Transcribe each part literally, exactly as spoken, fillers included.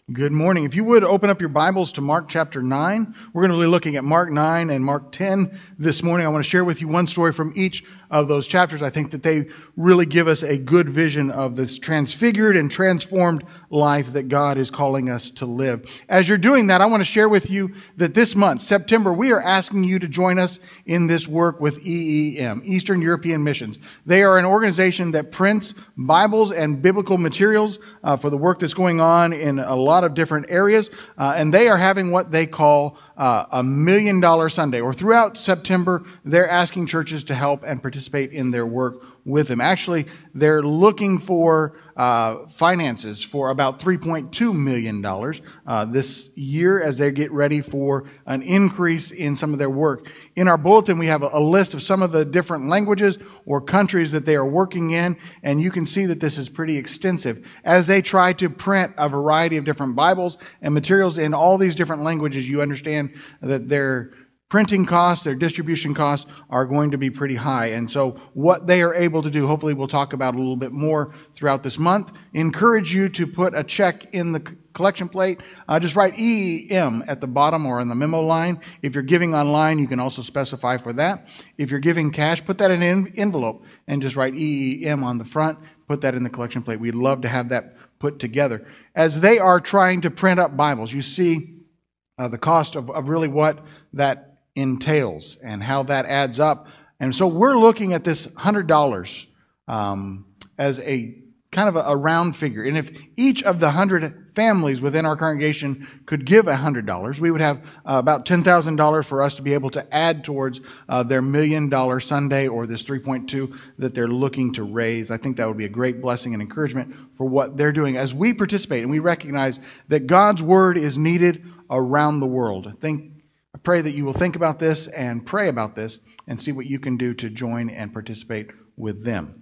Good morning. If you would open up your Bibles to Mark chapter nine. We're going to be looking at Mark nine and Mark ten this morning. I want to share with you one story from each of those chapters. I think that they really give us a good vision of this transfigured and transformed life that God is calling us to live. As you're doing that, I want to share with you that this month, September, we are asking you to join us in this work with E E M, Eastern European Missions. They are an organization that prints Bibles and biblical materials uh, for the work that's going on in a lot of different areas, uh, and they are having what they call uh, a million dollar Sunday, or throughout September, they're asking churches to help and participate in their work with them. Actually, they're looking for uh, finances for about three point two million dollars uh, this year as they get ready for an increase in some of their work. In our bulletin, we have a, a list of some of the different languages or countries that they are working in, and you can see that this is pretty extensive. As they try to print a variety of different Bibles and materials in all these different languages, you understand that they're printing costs, their distribution costs are going to be pretty high. And so what they are able to do, hopefully we'll talk about a little bit more throughout this month, encourage you to put a check in the collection plate. Uh, just write E E M at the bottom or on the memo line. If you're giving online, you can also specify for that. If you're giving cash, put that in an envelope and just write E E M on the front. Put that in the collection plate. We'd love to have that put together. As they are trying to print up Bibles, you see uh, the cost of, of really what that entails and how that adds up. And so we're looking at this one hundred dollars um, as a kind of a, a round figure. And if each of the one hundred families within our congregation could give one hundred dollars, we would have uh, about ten thousand dollars for us to be able to add towards uh, their million dollar Sunday or this three point two that they're looking to raise. I think that would be a great blessing and encouragement for what they're doing as we participate and we recognize that God's word is needed around the world. I think I pray that you will think about this and pray about this and see what you can do to join and participate with them.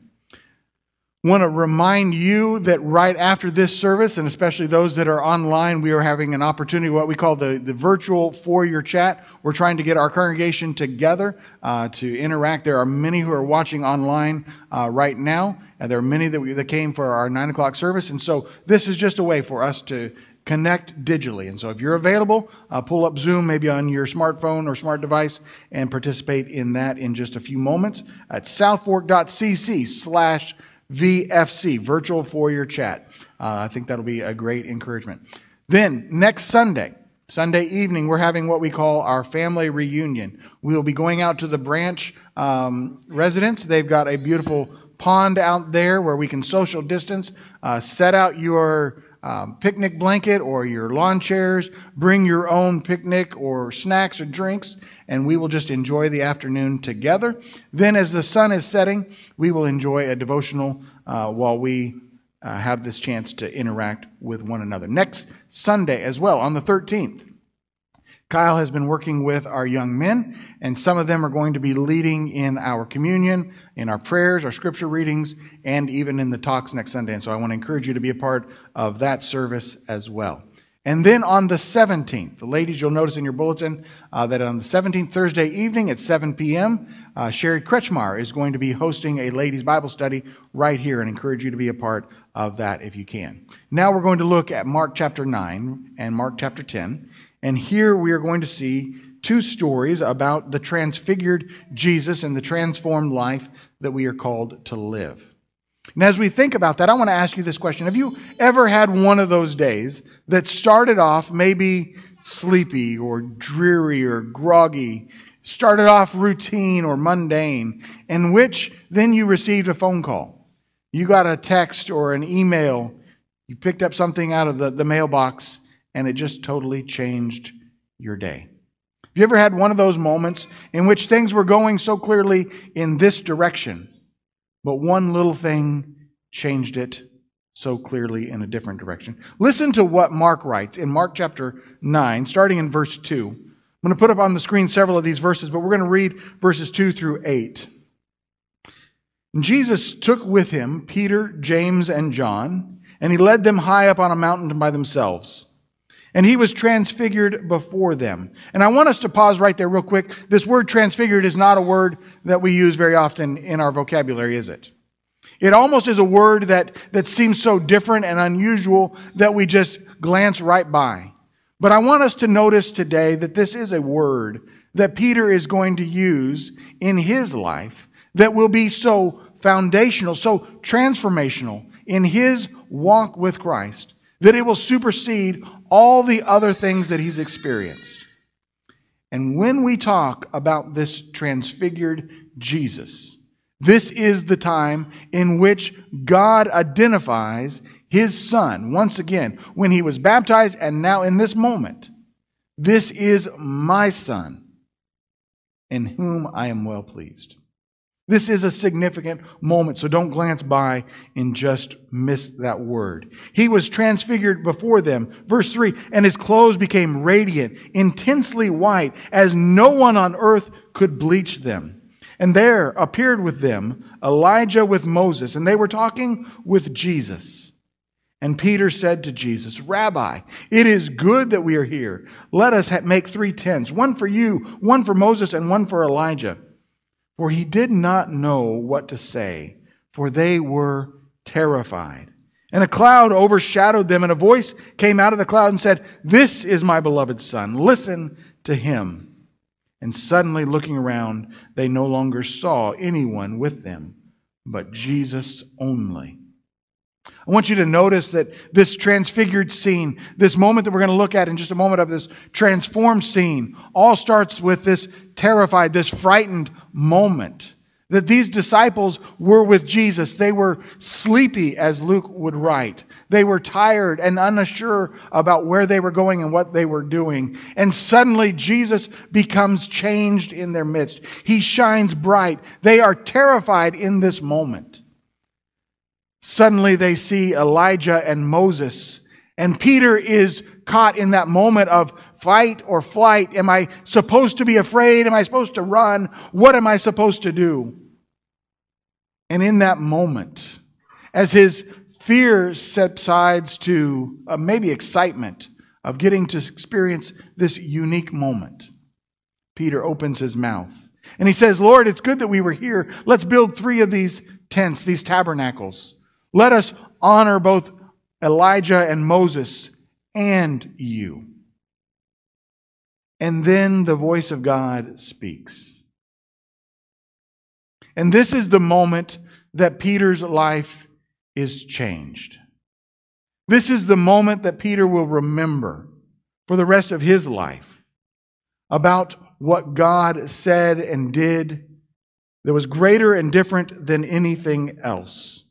I want to remind you that right after this service, and especially those that are online, we are having an opportunity, what we call the, the virtual four-year chat. We're trying to get our congregation together uh, to interact. There are many who are watching online uh, right now, and there are many that, we, that came for our nine o'clock service. And so this is just a way for us to connect digitally. And so if you're available, uh, pull up Zoom maybe on your smartphone or smart device and participate in that in just a few moments at southfork.cc slash VFC, virtual four-year chat. Uh, I think that'll be a great encouragement. Then next Sunday, Sunday evening, we're having what we call our family reunion. We will be going out to the branch um, residence. They've got a beautiful pond out there where we can social distance, uh, set out your Um, picnic blanket or your lawn chairs, bring your own picnic or snacks or drinks, and we will just enjoy the afternoon together. Then as the sun is setting, we will enjoy a devotional uh, while we uh, have this chance to interact with one another. Next Sunday as well, on the thirteenth, Kyle has been working with our young men, and some of them are going to be leading in our communion, in our prayers, our scripture readings, and even in the talks next Sunday. And so I want to encourage you to be a part of that service as well. And then on the seventeenth, the ladies, you'll notice in your bulletin uh, that on the seventeenth, Thursday evening at seven p.m., uh, Sherry Kretschmar is going to be hosting a ladies' Bible study right here, and encourage you to be a part of that if you can. Now we're going to look at Mark chapter nine and Mark chapter ten. And here we are going to see two stories about the transfigured Jesus and the transformed life that we are called to live. And as we think about that, I want to ask you this question. Have you ever had one of those days that started off maybe sleepy or dreary or groggy, started off routine or mundane, in which then you received a phone call? You got a text or an email, you picked up something out of the, the mailbox, and it just totally changed your day. Have you ever had one of those moments in which things were going so clearly in this direction, but one little thing changed it so clearly in a different direction? Listen to what Mark writes in Mark chapter nine, starting in verse two. I'm going to put up on the screen several of these verses, but we're going to read verses two through eight. And Jesus took with him Peter, James, and John, and he led them high up on a mountain by themselves. And he was transfigured before them. And I want us to pause right there real quick. This word transfigured is not a word that we use very often in our vocabulary, is it? It almost is a word that, that seems so different and unusual that we just glance right by. But I want us to notice today that this is a word that Peter is going to use in his life that will be so foundational, so transformational in his walk with Christ, that it will supersede all the other things that he's experienced. And when we talk about this transfigured Jesus, this is the time in which God identifies His Son, once again, when He was baptized and now in this moment. This is my Son, in whom I am well pleased. This is a significant moment, so don't glance by and just miss that word. He was transfigured before them. Verse three, and His clothes became radiant, intensely white, as no one on earth could bleach them. And there appeared with them Elijah with Moses, and they were talking with Jesus. And Peter said to Jesus, Rabbi, it is good that we are here. Let us make three tents, one for you, one for Moses, and one for Elijah. For he did not know what to say, for they were terrified. And a cloud overshadowed them, and a voice came out of the cloud and said, This is my beloved Son. Listen to him. And suddenly, looking around, they no longer saw anyone with them, but Jesus only. I want you to notice that this transfigured scene, this moment that we're going to look at in just a moment of this transformed scene, all starts with this terrified, this frightened moment. That these disciples were with Jesus. They were sleepy, as Luke would write. They were tired and unsure about where they were going and what they were doing. And suddenly Jesus becomes changed in their midst. He shines bright. They are terrified in this moment. Suddenly they see Elijah and Moses. And Peter is caught in that moment of fight or flight. Am I supposed to be afraid? Am I supposed to run? What am I supposed to do? And in that moment, as his fear subsides to uh, maybe excitement of getting to experience this unique moment, Peter opens his mouth. And he says, Lord, it's good that we were here. Let's build three of these tents, these tabernacles. Let us honor both Elijah and Moses and you. And then the voice of God speaks. And this is the moment that Peter's life is changed. This is the moment that Peter will remember for the rest of his life about what God said and did that was greater and different than anything else.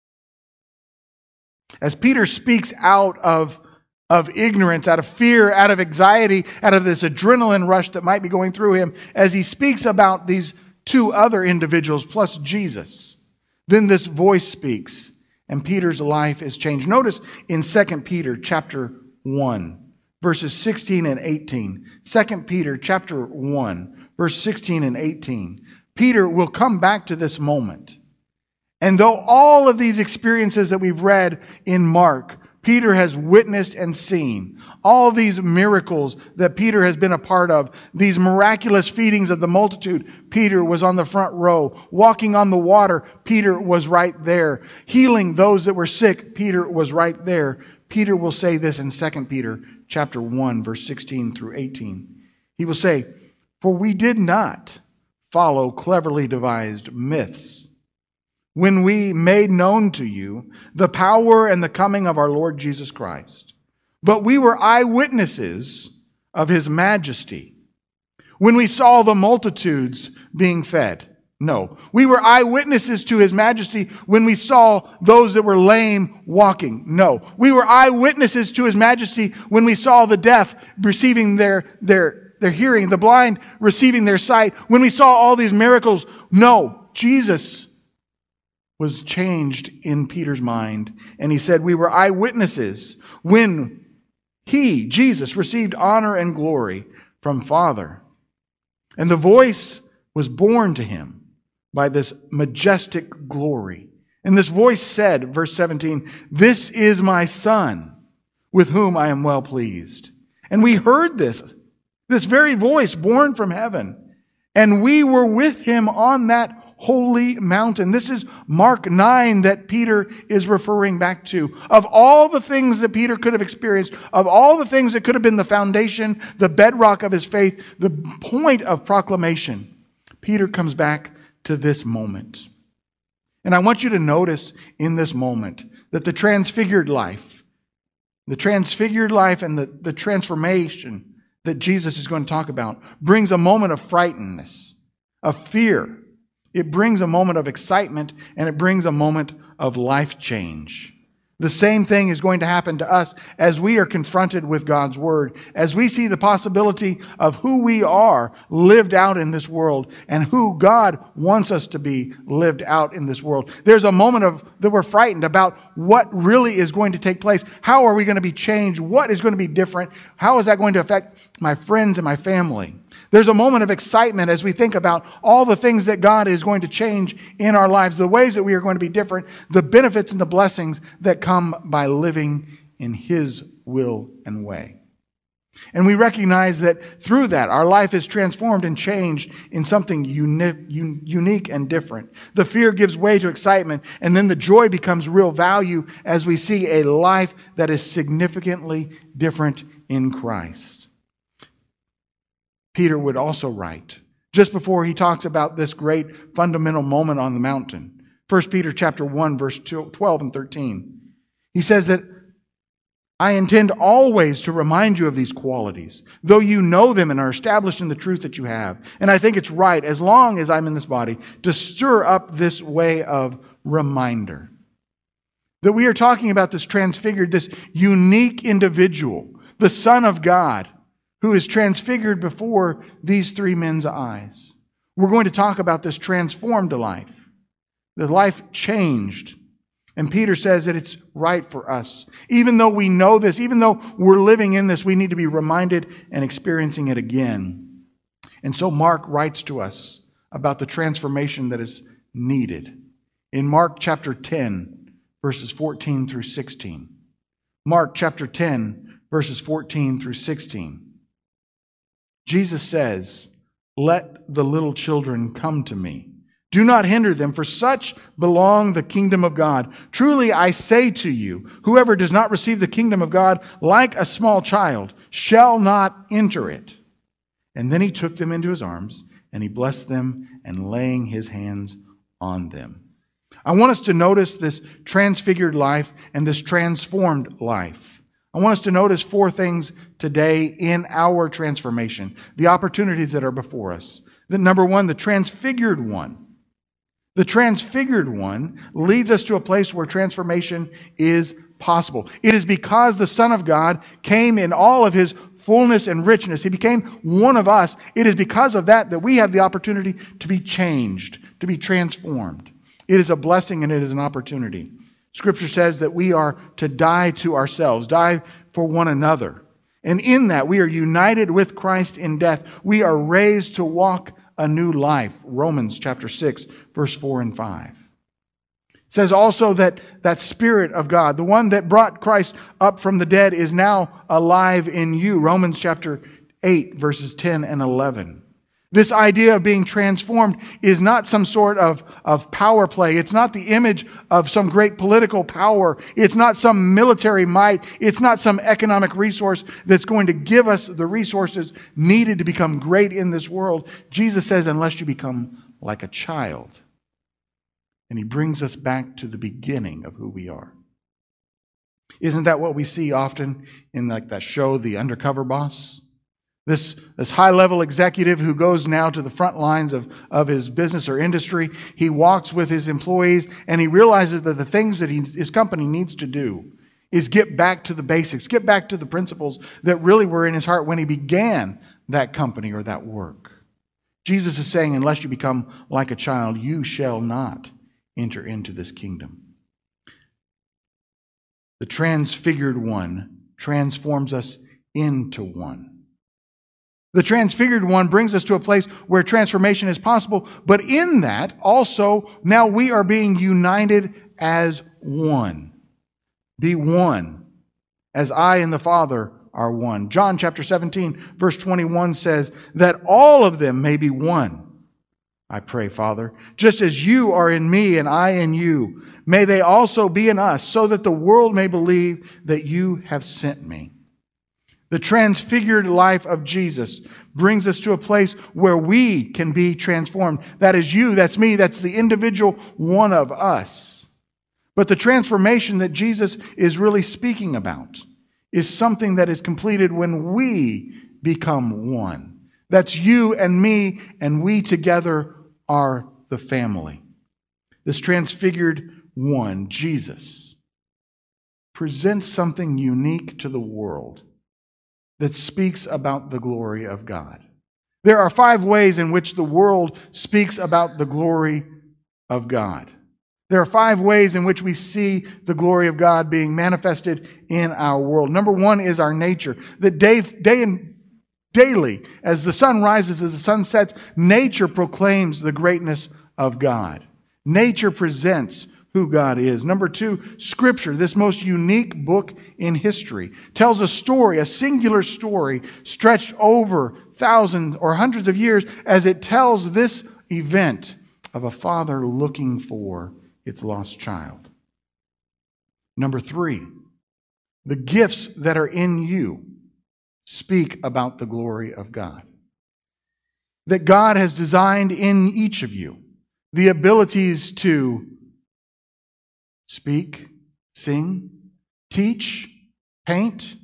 As Peter speaks out of of ignorance, out of fear, out of anxiety, out of this adrenaline rush that might be going through him, as he speaks about these two other individuals plus Jesus, then this voice speaks and Peter's life is changed. Notice in Second Peter chapter one, verses sixteen and eighteen. Second Peter chapter one, verse sixteen and eighteen. Peter will come back to this moment. And though all of these experiences that we've read in Mark, Peter has witnessed and seen all these miracles that Peter has been a part of, these miraculous feedings of the multitude. Peter was on the front row. Walking on the water, Peter was right there. Healing those that were sick, Peter was right there. Peter will say this in Second Peter chapter one, verse sixteen through eighteen. He will say, For we did not follow cleverly devised myths when we made known to you the power and the coming of our Lord Jesus Christ. But we were eyewitnesses of His majesty. When we saw the multitudes being fed. No, we were eyewitnesses to His majesty when we saw those that were lame walking. No, we were eyewitnesses to His majesty when we saw the deaf receiving their, their, their hearing, the blind receiving their sight. When we saw all these miracles. No, Jesus was changed in Peter's mind. And he said, we were eyewitnesses when He, Jesus, received honor and glory from Father. And the voice was borne to Him by this majestic glory. And this voice said, verse seventeen, This is my Son, with whom I am well pleased. And we heard this, this very voice borne from heaven. And we were with Him on that holy mountain. This is Mark nine that Peter is referring back to. Of all the things that Peter could have experienced, of all the things that could have been the foundation, the bedrock of his faith, the point of proclamation, Peter comes back to this moment. And I want you to notice in this moment that the transfigured life, the transfigured life and the, the transformation that Jesus is going to talk about brings a moment of frightenedness, of fear. It brings a moment of excitement, and it brings a moment of life change. The same thing is going to happen to us as we are confronted with God's Word, as we see the possibility of who we are lived out in this world and who God wants us to be lived out in this world. There's a moment of that we're frightened about what really is going to take place. How are we going to be changed? What is going to be different? How is that going to affect my friends and my family? There's a moment of excitement as we think about all the things that God is going to change in our lives, the ways that we are going to be different, the benefits and the blessings that come by living in His will and way. And we recognize that through that, our life is transformed and changed in something uni- unique and different. The fear gives way to excitement, and then the joy becomes real value as we see a life that is significantly different in Christ. Peter would also write, just before he talks about this great fundamental moment on the mountain, First Peter chapter one, verse twelve and thirteen. He says that, I intend always to remind you of these qualities, though you know them and are established in the truth that you have. And I think it's right, as long as I'm in this body, to stir up this way of reminder. That we are talking about this transfigured, this unique individual, the Son of God, who is transfigured before these three men's eyes. We're going to talk about this transformed life, the life changed. And Peter says that it's right for us. Even though we know this, even though we're living in this, we need to be reminded and experiencing it again. And so Mark writes to us about the transformation that is needed. In Mark chapter ten, verses fourteen through sixteen. Mark chapter ten, verses fourteen through sixteen. Jesus says, let the little children come to me. Do not hinder them, for such belong the kingdom of God. Truly I say to you, whoever does not receive the kingdom of God like a small child shall not enter it. And then he took them into his arms, and he blessed them, and laying his hands on them. I want us to notice this transfigured life and this transformed life. I want us to notice four things today in our transformation, the opportunities that are before us. The, number one, the transfigured one. The transfigured one leads us to a place where transformation is possible. It is because the Son of God came in all of His fullness and richness. He became one of us. It is because of that that we have the opportunity to be changed, to be transformed. It is a blessing and it is an opportunity. Scripture says that we are to die to ourselves, die for one another. And in that, we are united with Christ in death. We are raised to walk a new life. Romans chapter six, verse four and five. It says also that that Spirit of God, the one that brought Christ up from the dead, is now alive in you. Romans chapter eight, verses ten and eleven. This idea of being transformed is not some sort of, of power play. It's not the image of some great political power. It's not some military might. It's not some economic resource that's going to give us the resources needed to become great in this world. Jesus says, unless you become like a child. And He brings us back to the beginning of who we are. Isn't that what we see often in like that show, The Undercover Boss? This, this high-level executive who goes now to the front lines of, of his business or industry, he walks with his employees and he realizes that the things that he, his company needs to do is get back to the basics, get back to the principles that really were in his heart when he began that company or that work. Jesus is saying, unless you become like a child, you shall not enter into this kingdom. The transfigured one transforms us into one. The transfigured one brings us to a place where transformation is possible, but in that also now we are being united as one. Be one, as I and the Father are one. John chapter seventeen, verse twenty-one says that all of them may be one. I pray, Father, just as you are in me and I in you, may they also be in us, so that the world may believe that you have sent me. The transfigured life of Jesus brings us to a place where we can be transformed. That is you, that's me, that's the individual one of us. But the transformation that Jesus is really speaking about is something that is completed when we become one. That's you and me, and we together are the family. This transfigured one, Jesus, presents something unique to the world that speaks about the glory of God. There are five ways in which the world speaks about the glory of God. There are five ways in which we see the glory of God being manifested in our world. Number one is our nature. That day, day and daily, as the sun rises, as the sun sets, nature proclaims the greatness of God. Nature presents who God is. Number two, Scripture, this most unique book in history, tells a story, a singular story, stretched over thousands or hundreds of years, as it tells this event of a father looking for its lost child. Number three, the gifts that are in you speak about the glory of God. That God has designed in each of you the abilities to speak, sing, teach, paint,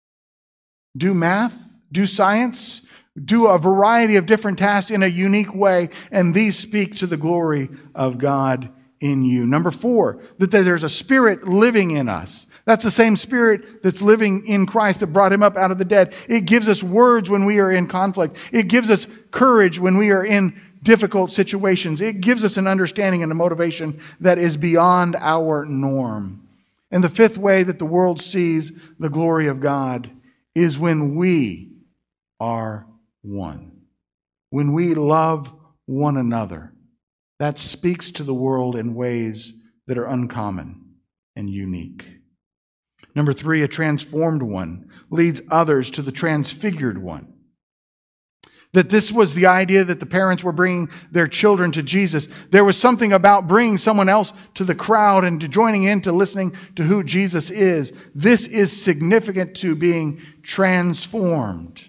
do math, do science, do a variety of different tasks in a unique way, and these speak to the glory of God in you. Number four, that there's a spirit living in us. That's the same spirit that's living in Christ that brought him up out of the dead. It gives us words when we are in conflict. It gives us courage when we are in difficult situations. It gives us an understanding and a motivation that is beyond our norm. And the fifth way that the world sees the glory of God is when we are one. When we love one another. That speaks to the world in ways that are uncommon and unique. Number three, a transformed one leads others to the transfigured one. That this was the idea that the parents were bringing their children to Jesus. There was something about bringing someone else to the crowd and to joining in to listening to who Jesus is. This is significant to being transformed.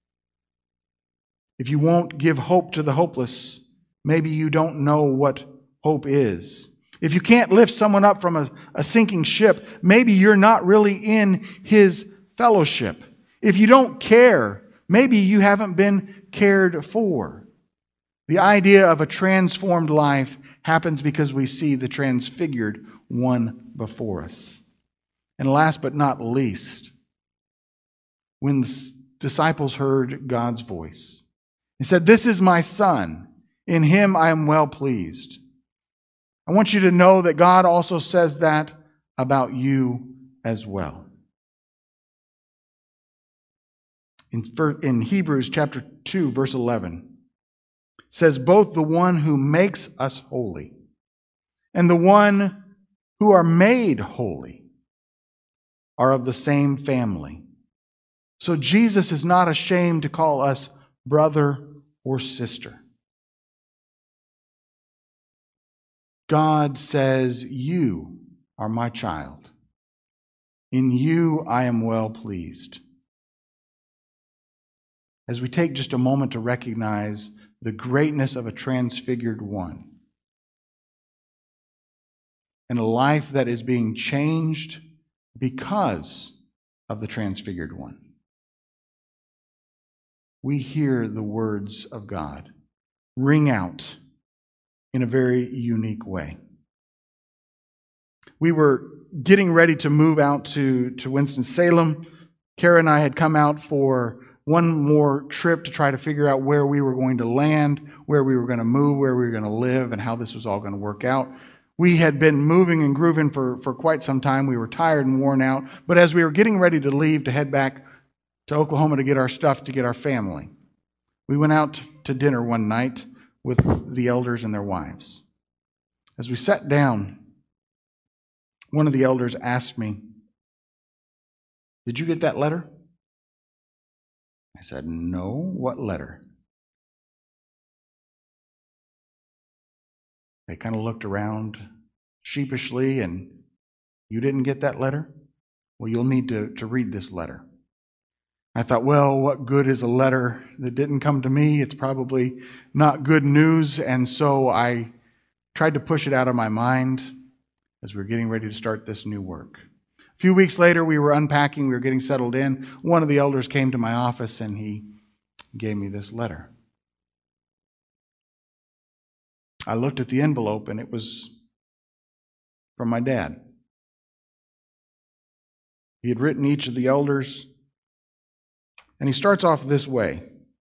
If you won't give hope to the hopeless, maybe you don't know what hope is. If you can't lift someone up from a, a sinking ship, maybe you're not really in his fellowship. If you don't care, maybe you haven't been cared for. The idea of a transformed life happens because we see the transfigured one before us. And last but not least, when the disciples heard God's voice, he said, "This is my son. In him I am well pleased." I want you to know that God also says that about you as well. In, in Hebrews chapter two, verse eleven, it says, "Both the one who makes us holy and the one who are made holy are of the same family." So Jesus is not ashamed to call us brother or sister. God says, "You are my child. In you I am well pleased." As we take just a moment to recognize the greatness of a transfigured one and a life that is being changed because of the transfigured one, we hear the words of God ring out in a very unique way. We were getting ready to move out to, to Winston-Salem. Kara and I had come out for one more trip to try to figure out where we were going to land, where we were going to move, where we were going to live, and how this was all going to work out. We had been moving and grooving for, for quite some time. We were tired and worn out. But as we were getting ready to leave to head back to Oklahoma to get our stuff, to get our family, we went out to dinner one night with the elders and their wives. As we sat down, one of the elders asked me, "Did you get that letter?" I said, "No, what letter?" They kind of looked around sheepishly, and you didn't get that letter? Well, you'll need to, to read this letter. I thought, well, what good is a letter that didn't come to me? It's probably not good news. And so I tried to push it out of my mind as we were getting ready to start this new work. A few weeks later, we were unpacking, we were getting settled in. One of the elders came to my office and he gave me this letter. I looked at the envelope and it was from my dad. He had written each of the elders, and he starts off this way.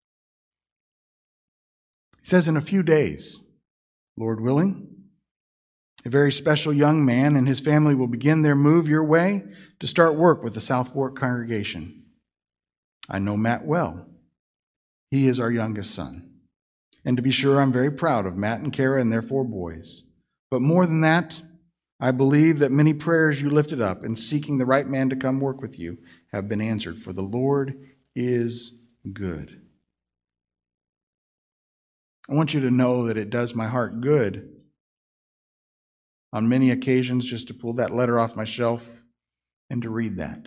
He says, in a few days, Lord willing, a very special young man and his family will begin their move your way to start work with the South Fork congregation. I know Matt well. He is our youngest son. And to be sure, I'm very proud of Matt and Kara and their four boys. But more than that, I believe that many prayers you lifted up in seeking the right man to come work with you have been answered, for the Lord is good. I want you to know that it does my heart good on many occasions just to pull that letter off my shelf and to read that.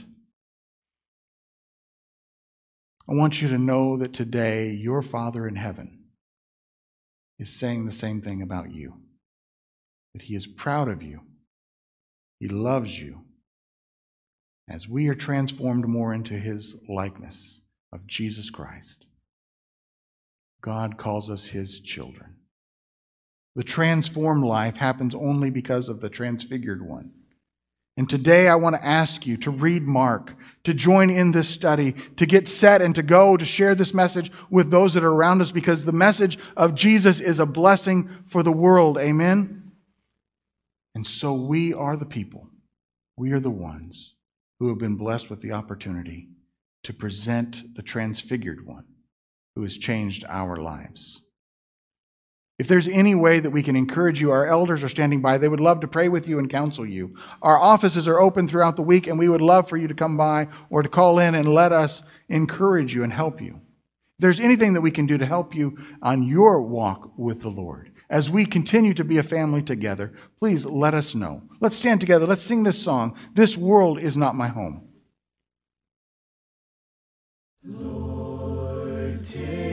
I want you to know that today your Father in heaven is saying the same thing about you, that He is proud of you. He loves you. As we are transformed more into His likeness of Jesus Christ, God calls us His children. The transformed life happens only because of the transfigured one. And today I want to ask you to read Mark, to join in this study, to get set and to go to share this message with those that are around us, because the message of Jesus is a blessing for the world. Amen? And so we are the people. We are the ones who have been blessed with the opportunity to present the transfigured one who has changed our lives. If there's any way that we can encourage you, our elders are standing by. They would love to pray with you and counsel you. Our offices are open throughout the week, and we would love for you to come by or to call in and let us encourage you and help you. If there's anything that we can do to help you on your walk with the Lord, as we continue to be a family together, please let us know. Let's stand together. Let's sing this song, "This World Is Not My Home." Lord, take